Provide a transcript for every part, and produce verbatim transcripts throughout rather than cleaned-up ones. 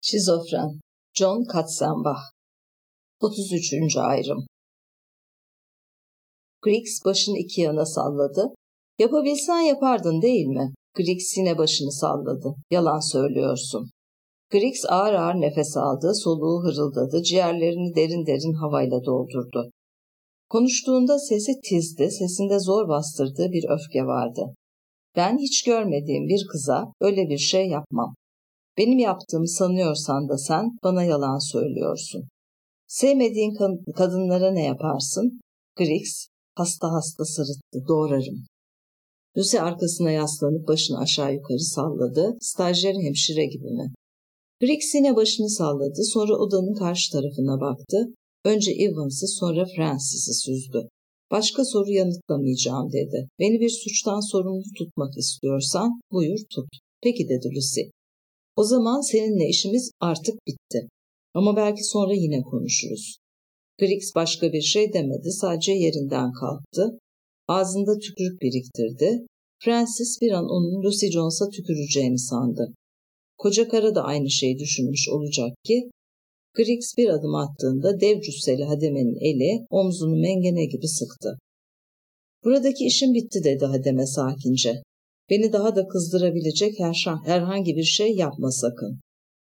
Şizofren John Katzenbach otuz üçüncü ayrım. Griggs başını iki yana salladı. Yapabilsen yapardın değil mi? Griggs yine başını salladı. Yalan söylüyorsun. Griggs ağır ağır nefes aldı, soluğu hırıldadı, ciğerlerini derin derin havayla doldurdu. Konuştuğunda sesi tizdi, sesinde zor bastırdığı bir öfke vardı. Ben hiç görmediğim bir kıza öyle bir şey yapmam. Benim yaptığımı sanıyorsan da sen bana yalan söylüyorsun. Sevmediğin kadınlara ne yaparsın? Griggs hasta hasta sırıttı. Doğrarım. Lucy arkasına yaslanıp başını aşağı yukarı salladı. Stajyer hemşire gibi mi? Griggs yine başını salladı. Sonra odanın karşı tarafına baktı. Önce Evans'ı sonra Francis'i süzdü. Başka soru yanıtlamayacağım dedi. Beni bir suçtan sorumlu tutmak istiyorsan buyur tut. Peki dedi Lucy. O zaman seninle işimiz artık bitti. Ama belki sonra yine konuşuruz. Griggs başka bir şey demedi. Sadece yerinden kalktı. Ağzında tükürük biriktirdi. Francis bir an onun Lucy Jones'a tüküreceğini sandı. Koca karı da aynı şeyi düşünmüş olacak ki, Griggs bir adım attığında dev cüsseli Hademe'nin eli omzunu mengene gibi sıktı. Buradaki işim bitti dedi Hademe sakince. Beni daha da kızdırabilecek herhangi bir şey yapma sakın.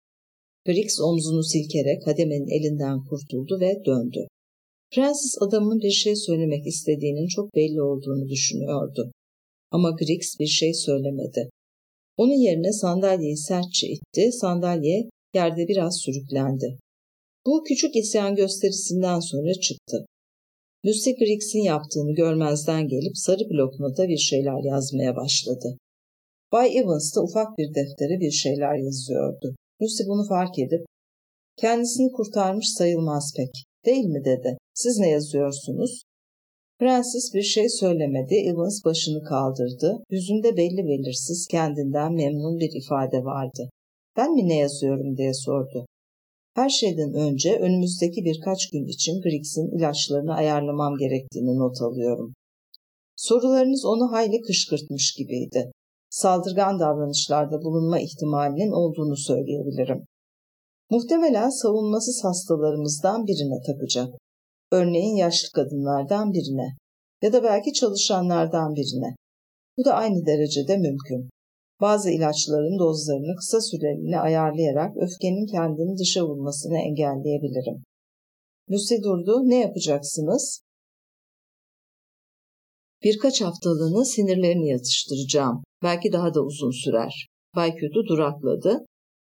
Griggs omzunu silkerek Hademe'nin elinden kurtuldu ve döndü. Francis adamın bir şey söylemek istediğinin çok belli olduğunu düşünüyordu. Ama Griggs bir şey söylemedi. Onun yerine sandalyeyi sertçe itti, sandalye yerde biraz sürüklendi. Bu küçük isyan gösterisinden sonra çıktı. Lucy Griggs'in yaptığını görmezden gelip sarı bloknota bir şeyler yazmaya başladı. Bay Evans da ufak bir deftere bir şeyler yazıyordu. Lucy bunu fark edip, kendisini kurtarmış sayılmaz pek, değil mi dedi. Siz ne yazıyorsunuz? Francis bir şey söylemedi. Evans başını kaldırdı. Yüzünde belli belirsiz kendinden memnun bir ifade vardı. Ben mi ne yazıyorum diye sordu. Her şeyden önce önümüzdeki birkaç gün için Griggs'in ilaçlarını ayarlamam gerektiğini not alıyorum. Sorularınız onu hayli kışkırtmış gibiydi. Saldırgan davranışlarda bulunma ihtimalinin olduğunu söyleyebilirim. Muhtemelen savunmasız hastalarımızdan birine takacak. Örneğin yaşlı kadınlardan birine ya da belki çalışanlardan birine. Bu da aynı derecede mümkün. Bazı ilaçların dozlarını kısa süreliğine ayarlayarak öfkenin kendini dışa vurmasını engelleyebilirim. Lucy durdu. Ne yapacaksınız? Birkaç haftalığına sinirlerini yatıştıracağım. Belki daha da uzun sürer. Bay Kötü durakladı.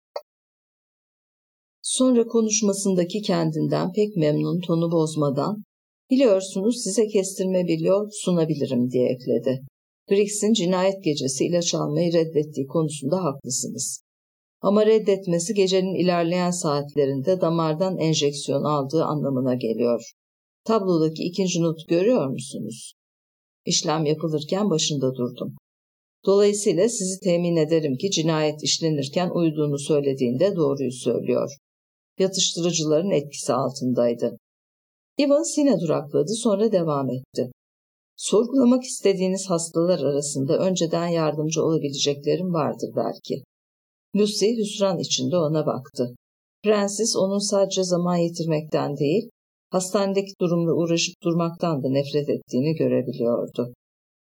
Sonra konuşmasındaki kendinden pek memnun tonu bozmadan, biliyorsunuz size kestirme bir yol sunabilirim diye ekledi. Griggs'in cinayet gecesi ilaç almayı reddettiği konusunda haklısınız. Ama reddetmesi gecenin ilerleyen saatlerinde damardan enjeksiyon aldığı anlamına geliyor. Tablodaki ikinci notu görüyor musunuz? İşlem yapılırken başında durdum. Dolayısıyla sizi temin ederim ki cinayet işlenirken uyuduğunu söylediğinde doğruyu söylüyor. Yatıştırıcıların etkisi altındaydı. Evans yine durakladı, sonra devam etti. Sorgulamak istediğiniz hastalar arasında önceden yardımcı olabileceklerim vardır belki. Lucy hüsran içinde ona baktı. Francis onun sadece zaman yitirmekten değil, hastanedeki durumla uğraşıp durmaktan da nefret ettiğini görebiliyordu.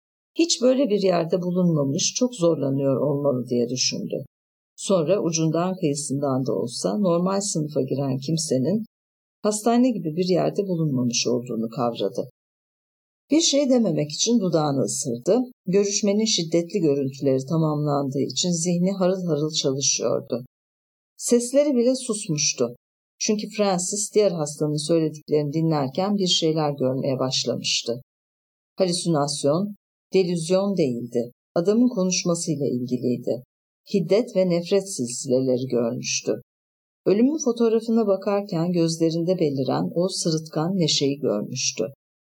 Hiç böyle bir yerde bulunmamış, çok zorlanıyor olmalı diye düşündü. Sonra ucundan kıyısından da olsa normal sınıfa giren kimsenin hastane gibi bir yerde bulunmamış olduğunu kavradı. Bir şey dememek için dudağını ısırdı. Görüşmenin şiddetli görüntüleri tamamlandığı için zihni harıl harıl çalışıyordu. Sesleri bile susmuştu. Çünkü Francis diğer hastanın söylediklerini dinlerken bir şeyler görmeye başlamıştı. Halüsinasyon, delüzyon değildi. Adamın konuşmasıyla ilgiliydi. Hiddet ve nefret silsileleri görmüştü. Ölümün fotoğrafına bakarken gözlerinde beliren o sırıtkan neşeyi görmüştü.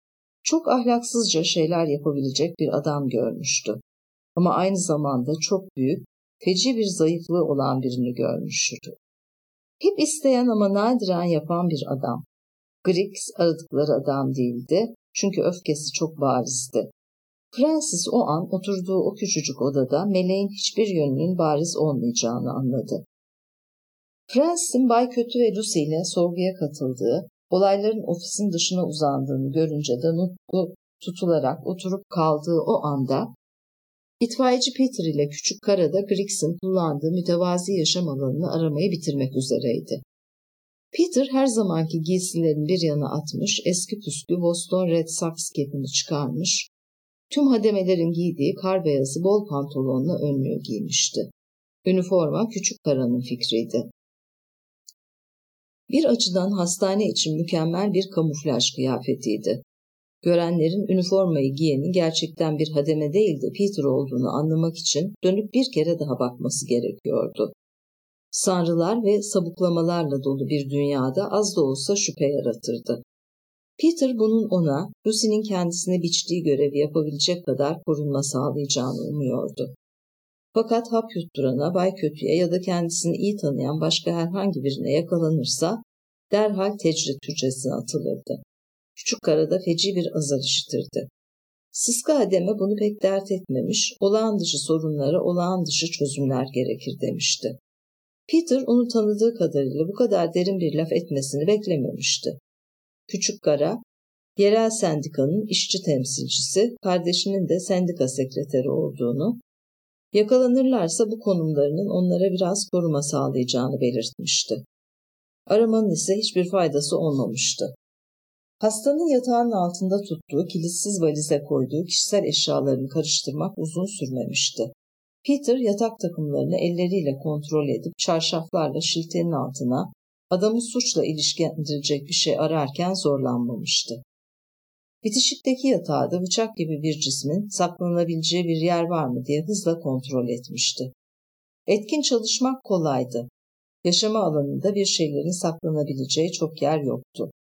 Çok ahlaksızca şeyler yapabilecek bir adam görmüştü. Ama aynı zamanda çok büyük, feci bir zayıflığı olan birini görmüştü. Hep isteyen ama nadiren yapan bir adam. Griggs aradıkları adam değildi, çünkü öfkesi çok barizdi. Francis o an oturduğu o küçücük odada meleğin hiçbir yönünün bariz olmayacağını anladı. Francis'in Bay Kötü ve Lucy ile sorguya katıldığı, olayların ofisin dışına uzandığını görünce de nutku tutularak oturup kaldığı o anda, itfaiyeci Peter ile küçük karada Griggs'in kullandığı mütevazi yaşam alanını aramayı bitirmek üzereydi. Peter her zamanki giysilerini bir yana atmış, eski püskü Boston Red Sox kepini çıkarmış, tüm hademelerin giydiği kar beyazı bol pantolonla önlüğü giymişti. Üniforma küçük karanın fikriydi. Bir açıdan hastane için mükemmel bir kamuflaj kıyafetiydi. Görenlerin üniformayı giyenin gerçekten bir hademe değil de Peter olduğunu anlamak için dönüp bir kere daha bakması gerekiyordu. Sanrılar ve sabuklamalarla dolu bir dünyada az da olsa şüphe yaratırdı. Peter bunun ona, Lucy'nin kendisine biçtiği görevi yapabilecek kadar korunma sağlayacağını umuyordu. Fakat hap yutturana, Bay Kötü'ye ya da kendisini iyi tanıyan başka herhangi birine yakalanırsa derhal tecrit hücresine atılırdı. Küçük karada feci bir azar işitirdi. Sıska hademe bunu pek dert etmemiş, olağan dışı sorunlara olağan dışı çözümler gerekir demişti. Peter onu tanıdığı kadarıyla bu kadar derin bir laf etmesini beklememişti. Küçük kara, yerel sendikanın işçi temsilcisi, kardeşinin de sendika sekreteri olduğunu, yakalanırlarsa bu konumlarının onlara biraz koruma sağlayacağını belirtmişti. Aramanın ise hiçbir faydası olmamıştı. Hastanın yatağının altında tuttuğu kilitsiz valize koyduğu kişisel eşyalarını karıştırmak uzun sürmemişti. Peter yatak takımlarını elleriyle kontrol edip çarşaflarla şiltenin altına adamı suçla ilişkilendirecek bir şey ararken zorlanmamıştı. Bitişikteki yatağda bıçak gibi bir cismin saklanabileceği bir yer var mı diye hızla kontrol etmişti. Etkin çalışmak kolaydı. Yaşama alanında bir şeylerin saklanabileceği çok yer yoktu.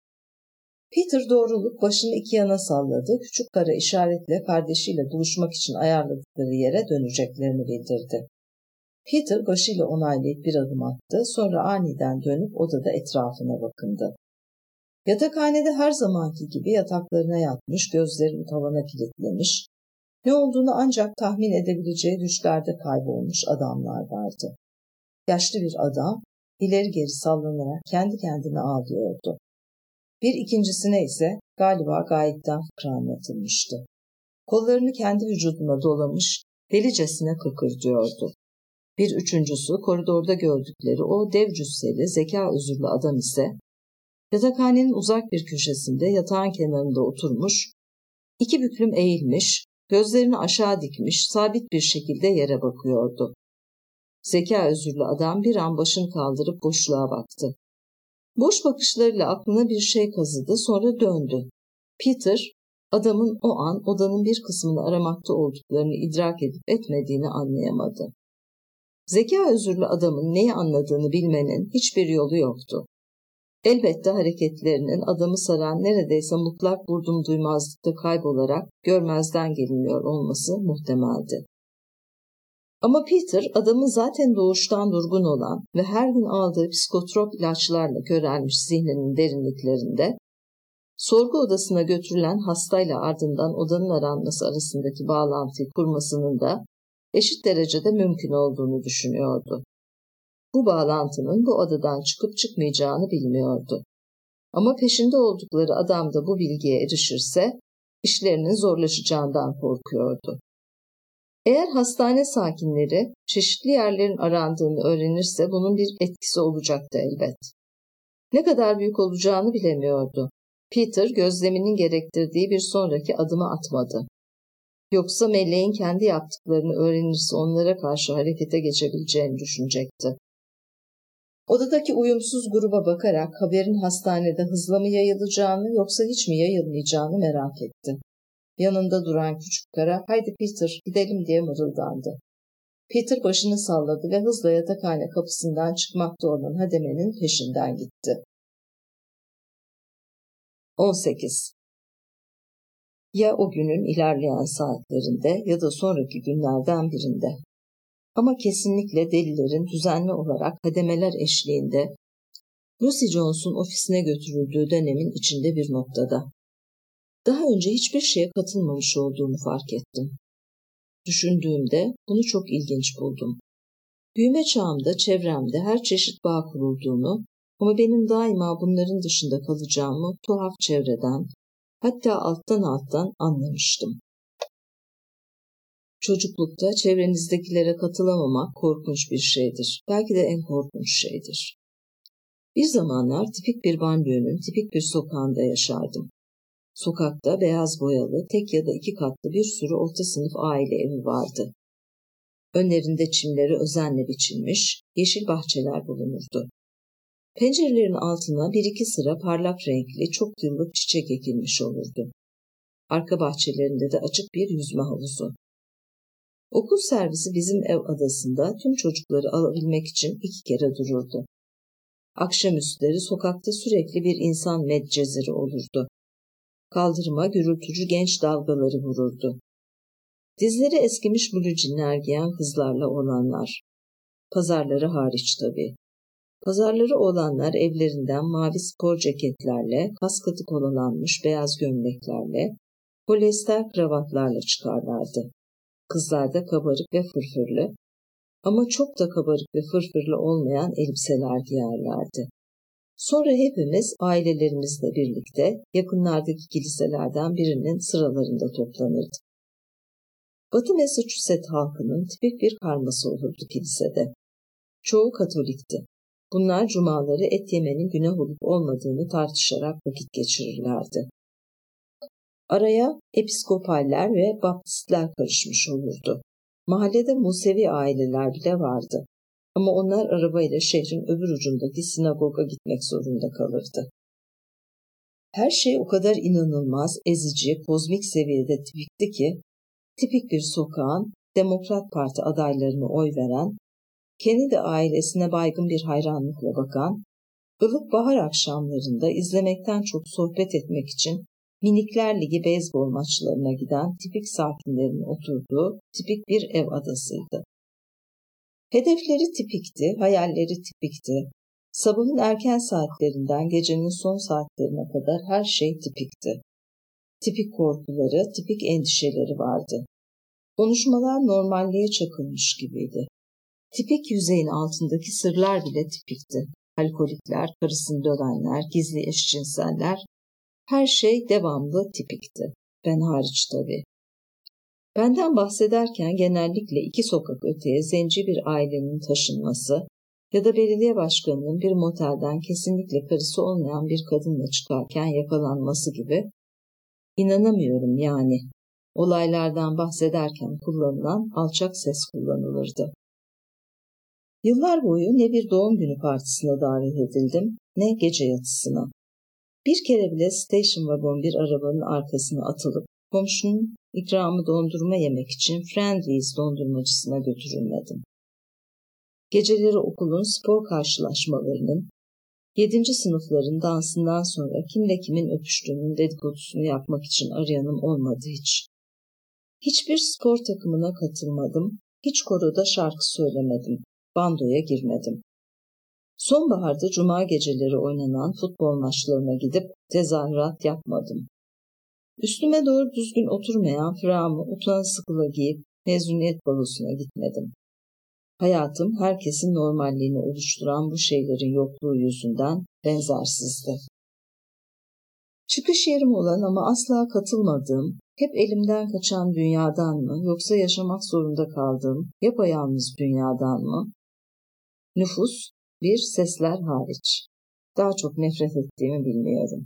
Peter doğrulup başını iki yana salladı, küçük kara işaretle kardeşiyle buluşmak için ayarladıkları yere döneceklerini bildirdi. Peter başıyla onaylayıp bir adım attı, sonra aniden dönüp odada etrafına bakındı. Yatakhanede her zamanki gibi yataklarına yatmış, gözlerini tavana kilitlemiş, ne olduğunu ancak tahmin edebileceği düşlerde kaybolmuş adamlar vardı. Yaşlı bir adam, ileri geri sallanarak kendi kendine ağlıyordu. Bir ikincisine ise galiba gayipten fıkra anlatılmıştı. Kollarını kendi vücuduna dolamış, delicesine kıkırdıyordu. Bir üçüncüsü koridorda gördükleri o dev cüsseli, zeka özürlü adam ise yatakhanenin uzak bir köşesinde yatağın kenarında oturmuş, iki büklüm eğilmiş, gözlerini aşağı dikmiş, sabit bir şekilde yere bakıyordu. Zeka özürlü adam bir an başını kaldırıp boşluğa baktı. Boş bakışlarıyla aklına bir şey kazıdı, sonra döndü. Peter, adamın o an odanın bir kısmını aramakta olduklarını idrak edip etmediğini anlayamadı. Zeka özürlü adamın neyi anladığını bilmenin hiçbir yolu yoktu. Elbette hareketlerinin adamı saran neredeyse mutlak vurdum duymazlıkta kaybolarak görmezden geliniyor olması muhtemeldi. Ama Peter adamın zaten doğuştan durgun olan ve her gün aldığı psikotrop ilaçlarla körelmiş zihninin derinliklerinde, sorgu odasına götürülen hastayla ardından odanın aranması arasındaki bağlantıyı kurmasının da eşit derecede mümkün olduğunu düşünüyordu. Bu bağlantının bu odadan çıkıp çıkmayacağını bilmiyordu. Ama peşinde oldukları adam da bu bilgiye erişirse işlerinin zorlaşacağından korkuyordu. Eğer hastane sakinleri çeşitli yerlerin arandığını öğrenirse bunun bir etkisi olacaktı elbet. Ne kadar büyük olacağını bilemiyordu. Peter gözleminin gerektirdiği bir sonraki adımı atmadı. Yoksa meleğin kendi yaptıklarını öğrenirse onlara karşı harekete geçebileceğini düşünecekti. Odadaki uyumsuz gruba bakarak haberin hastanede hızla mı yayılacağını yoksa hiç mi yayılmayacağını merak etti. Yanında duran küçük kara, "Haydi Peter, gidelim" diye mırıldandı. Peter başını salladı ve hızla yatakhane kapısından çıkmakta olan hademenin peşinden gitti. on sekiz Ya o günün ilerleyen saatlerinde ya da sonraki günlerden birinde. Ama kesinlikle delilerin düzenli olarak hademeler eşliğinde Lucy Jones'un ofisine götürüldüğü dönemin içinde bir noktada. Daha önce hiçbir şeye katılmamış olduğumu fark ettim. Düşündüğümde bunu çok ilginç buldum. Büyüme çağımda çevremde her çeşit bağ kurulduğunu ama benim daima bunların dışında kalacağımı tuhaf çevreden, hatta alttan alttan anlamıştım. Çocuklukta çevrenizdekilere katılamamak korkunç bir şeydir. Belki de en korkunç şeydir. Bir zamanlar tipik bir banliyönün tipik bir sokağında yaşardım. Sokakta beyaz boyalı, tek ya da iki katlı bir sürü orta sınıf aile evi vardı. Önlerinde çimleri özenle biçilmiş, yeşil bahçeler bulunurdu. Pencerelerin altına bir iki sıra parlak renkli, çok yıllık çiçek ekilmiş olurdu. Arka bahçelerinde de açık bir yüzme havuzu. Okul servisi bizim ev adasında tüm çocukları alabilmek için iki kere dururdu. Akşamüstleri sokakta sürekli bir insan medceziri olurdu. Kaldırıma gürültücü genç dalgaları vururdu. Dizleri eskimiş blucinler giyen kızlarla olanlar. Pazarları hariç tabii. Pazarları olanlar evlerinden mavi spor ceketlerle, kaskatı kolalanmış beyaz gömleklerle, polyester kravatlarla çıkarlardı. Kızlar da kabarık ve fırfırlı ama çok da kabarık ve fırfırlı olmayan elbiseler giyerlerdi. Sonra hepimiz ailelerimizle birlikte yakınlardaki kiliselerden birinin sıralarında toplanırdık. Batı Massachusetts halkının tipik bir karması olurdu kilisede. Çoğu Katolikti. Bunlar cumaları et yemenin günah olup olmadığını tartışarak vakit geçirirlerdi. Araya episkopaller ve baptistler karışmış olurdu. Mahallede Musevi aileler bile vardı. Ama onlar arabayla şehrin öbür ucundaki sinagoga gitmek zorunda kalırdı. Her şey o kadar inanılmaz, ezici, kozmik seviyede tipikti ki, tipik bir sokağın Demokrat Parti adaylarına oy veren, Kennedy ailesine baygın bir hayranlıkla bakan, ılık bahar akşamlarında izlemekten çok sohbet etmek için Minikler Ligi beyzbol maçlarına giden tipik sakinlerin oturduğu tipik bir ev adasıydı. Hedefleri tipikti, hayalleri tipikti. Sabahın erken saatlerinden gecenin son saatlerine kadar her şey tipikti. Tipik korkuları, tipik endişeleri vardı. Konuşmalar normalliğe çakılmış gibiydi. Tipik yüzeyin altındaki sırlar bile tipikti. Alkolikler, karısını dövenler, gizli eşcinseller, her şey devamlı tipikti. Ben hariç tabii. Benden bahsederken genellikle iki sokak öteye zenci bir ailenin taşınması ya da belediye başkanının bir motelden kesinlikle karısı olmayan bir kadınla çıkarken yakalanması gibi, inanamıyorum yani, olaylardan bahsederken kullanılan alçak ses kullanılırdı. Yıllar boyu ne bir doğum günü partisine davet edildim, ne gece yatısına. Bir kere bile station wagon bir arabanın arkasına atılıp komşunun ikramı dondurma yemek için Friendly's dondurmacısına götürülmedim. Geceleri okulun spor karşılaşmalarının, yedinci sınıfların dansından sonra kimle kimin öpüştüğünün dedikodusunu yapmak için arayanım olmadı hiç. Hiçbir spor takımına katılmadım, hiç koroda şarkı söylemedim, bandoya girmedim. Sonbaharda cuma geceleri oynanan futbol maçlarına gidip tezahürat yapmadım. Üstüme doğru düzgün oturmayan fırağımı utana sıkıla giyip mezuniyet balosuna gitmedim. Hayatım herkesin normalliğini oluşturan bu şeylerin yokluğu yüzünden benzersizdi. Çıkış yerim olan ama asla katılmadığım, hep elimden kaçan dünyadan mı yoksa yaşamak zorunda kaldığım yapayalnız dünyadan mı? Nüfus, bir sesler hariç. Daha çok nefret ettiğimi bilmiyorum.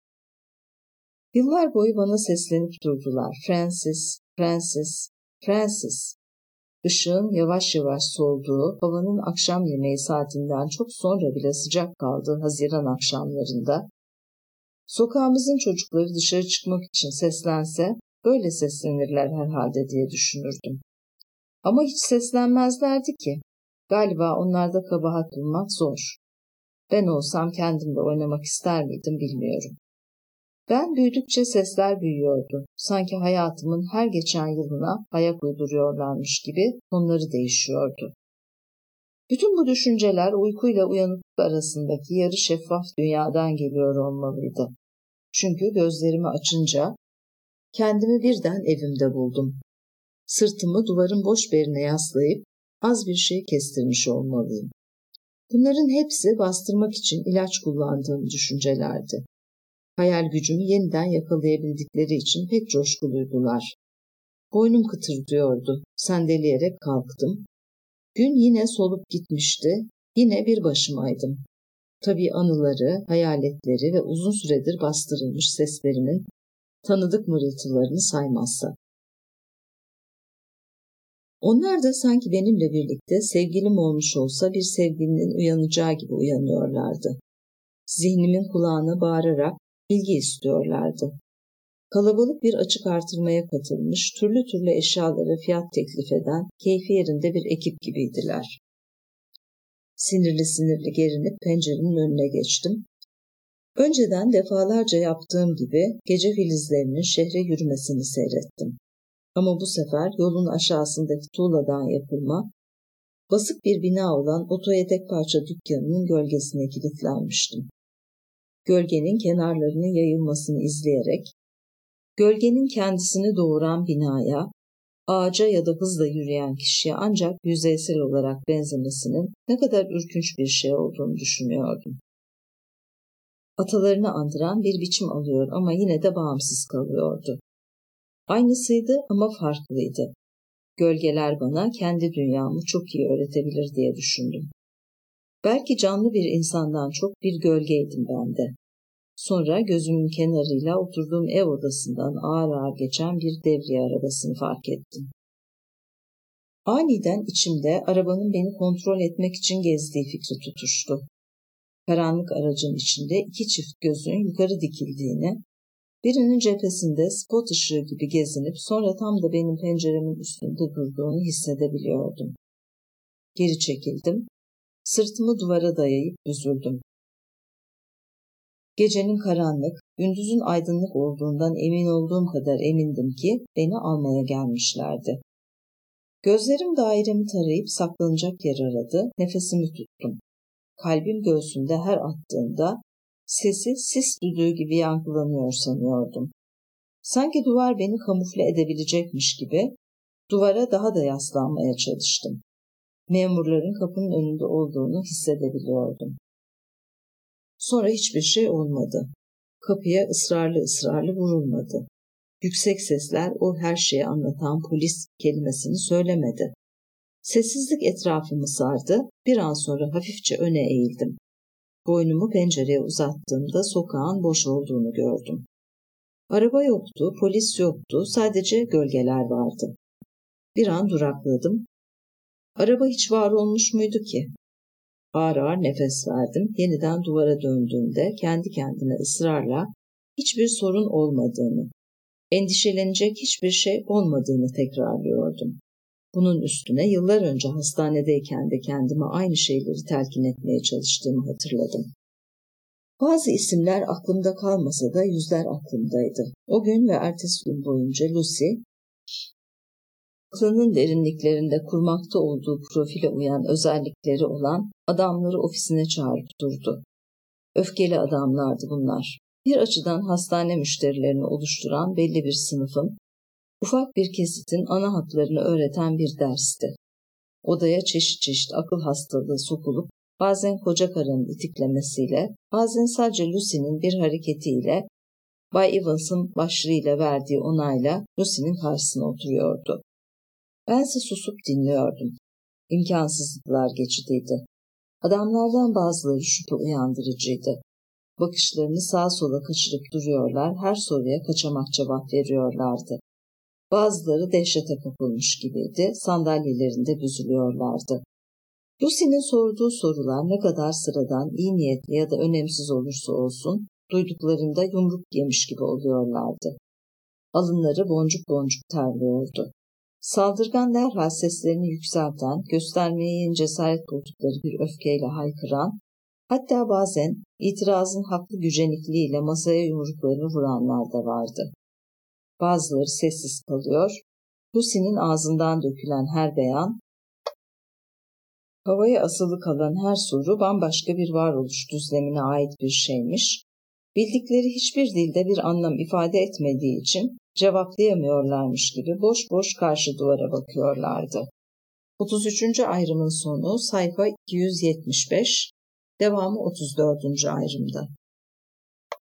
Yıllar boyu bana seslenip durdular. Francis, Francis, Francis. Işığın yavaş yavaş solduğu, havanın akşam yemeği saatinden çok sonra bile sıcak kaldığı Haziran akşamlarında, sokağımızın çocukları dışarı çıkmak için seslense, böyle seslenirler herhalde diye düşünürdüm. Ama hiç seslenmezlerdi ki. Galiba onlarda kabahat bulmak zor. Ben olsam kendimle oynamak ister miydim bilmiyorum. Ben büyüdükçe sesler büyüyordu. Sanki hayatımın her geçen yılına ayak uyduruyorlarmış gibi tonları değişiyordu. Bütün bu düşünceler uykuyla uyanıklık arasındaki yarı şeffaf dünyadan geliyor olmalıydı. Çünkü gözlerimi açınca kendimi birden evimde buldum. Sırtımı duvarın boş berine yaslayıp Az bir şey kestirmiş olmalıyım. Bunların hepsi bastırmak için ilaç kullandığım düşüncelerdi. Hayal gücümü yeniden yakalayabildikleri için pek coşkuluydular. Boynum kıtırdıyordu. Sendeleyerek kalktım. Gün yine solup gitmişti. Yine bir başımaydım. Tabii anıları, hayaletleri ve uzun süredir bastırılmış seslerimin tanıdık mırıltılarını saymazsak. Onlar da sanki benimle birlikte sevgilim olmuş olsa bir sevgilinin uyanacağı gibi uyanıyorlardı. Zihnimin kulağına bağırarak bilgi istiyorlardı. Kalabalık bir açık artırmaya katılmış, türlü türlü eşyalara fiyat teklif eden, keyfi yerinde bir ekip gibiydiler. Sinirli sinirli gerinip pencerenin önüne geçtim. Önceden defalarca yaptığım gibi gece filizlerinin şehre yürümesini seyrettim. Ama bu sefer yolun aşağısındaki tuğladan yapılma, basık bir bina olan otoyedek parça dükkanının gölgesine kilitlenmiştim. Gölgenin kenarlarının yayılmasını izleyerek, gölgenin kendisini doğuran binaya, ağaca ya da hızla yürüyen kişiye ancak yüzeysel olarak benzemesinin ne kadar ürkünç bir şey olduğunu düşünüyordum. Atalarını andıran bir biçim alıyor ama yine de bağımsız kalıyordu. Aynısıydı ama farklıydı. Gölgeler bana kendi dünyamı çok iyi öğretebilir diye düşündüm. Belki canlı bir insandan çok bir gölgeydim ben de. Sonra gözümün kenarıyla oturduğum ev odasından ağır ağır geçen bir devriye arabasını fark ettim. Aniden içimde arabanın beni kontrol etmek için gezdiği fikri tutuştu. Karanlık aracın içinde iki çift gözün yukarı dikildiğini, birinin cephesinde spot ışığı gibi gezinip sonra tam da benim penceremin üstünde durduğunu hissedebiliyordum. Geri çekildim, sırtımı duvara dayayıp büzüldüm. Gecenin karanlık, gündüzün aydınlık olduğundan emin olduğum kadar emindim ki beni almaya gelmişlerdi. Gözlerim dairemi tarayıp saklanacak yer aradı, nefesimi tuttum. Kalbim göğsümde her attığımda sesi sis düdüğü gibi yankılanıyor sanıyordum. Sanki duvar beni kamufle edebilecekmiş gibi duvara daha da yaslanmaya çalıştım. Memurların kapının önünde olduğunu hissedebiliyordum. Sonra hiçbir şey olmadı. Kapıya ısrarlı ısrarlı vurulmadı. Yüksek sesler o her şeyi anlatan polis kelimesini söylemedi. Sessizlik etrafımı sardı, bir an sonra hafifçe öne eğildim. Boynumu pencereye uzattığımda sokağın boş olduğunu gördüm. Araba yoktu, polis yoktu, sadece gölgeler vardı. Bir an durakladım. Araba hiç var olmuş muydu ki? Ağır ağır nefes verdim. Yeniden duvara döndüğümde kendi kendime ısrarla hiçbir sorun olmadığını, endişelenecek hiçbir şey olmadığını tekrarlıyordum. Bunun üstüne yıllar önce hastanedeyken de kendime aynı şeyleri telkin etmeye çalıştığımı hatırladım. Bazı isimler aklımda kalmasa da yüzler aklımdaydı. O gün ve ertesi gün boyunca Lucy, aklının derinliklerinde kurmakta olduğu profile uyan özellikleri olan adamları ofisine çağırıp durdu. Öfkeli adamlardı bunlar. Bir açıdan hastane müşterilerini oluşturan belli bir sınıfın, ufak bir kesitin ana hatlarını öğreten bir dersti. Odaya çeşit çeşit akıl hastalığı sokulup, bazen koca karının itiklemesiyle, bazen sadece Lucy'nin bir hareketiyle, Bay Evans'ın başlığıyla verdiği onayla Lucy'nin karşısına oturuyordu. Bense susup dinliyordum. İmkansızlıklar geçidiydi. Adamlardan bazıları şüphe uyandırıcıydı. Bakışlarını sağa sola kaçırıp duruyorlar, her soruya kaçamak cevap veriyorlardı. Bazıları dehşete kapılmış gibiydi, sandalyelerinde büzülüyorlardı. Lucy'nin sorduğu sorular ne kadar sıradan, iyi niyetli ya da önemsiz olursa olsun, duyduklarında yumruk yemiş gibi oluyorlardı. Alınları boncuk boncuk terliyordu. Saldırgan derhal seslerini yükselten, göstermeye yeni cesaret buldukları bir öfkeyle haykıran, hatta bazen itirazın haklı gücenikliğiyle masaya yumruklarını vuranlar da vardı. Bazıları sessiz kalıyor, Lucy'nin ağzından dökülen her beyan, havaya asılı kalan her soru bambaşka bir varoluş düzlemine ait bir şeymiş, bildikleri hiçbir dilde bir anlam ifade etmediği için cevaplayamıyorlarmış gibi boş boş karşı duvara bakıyorlardı. otuz üçüncü ayrımın sonu sayfa iki yüz yetmiş beş, devamı otuz dördüncü ayrımda.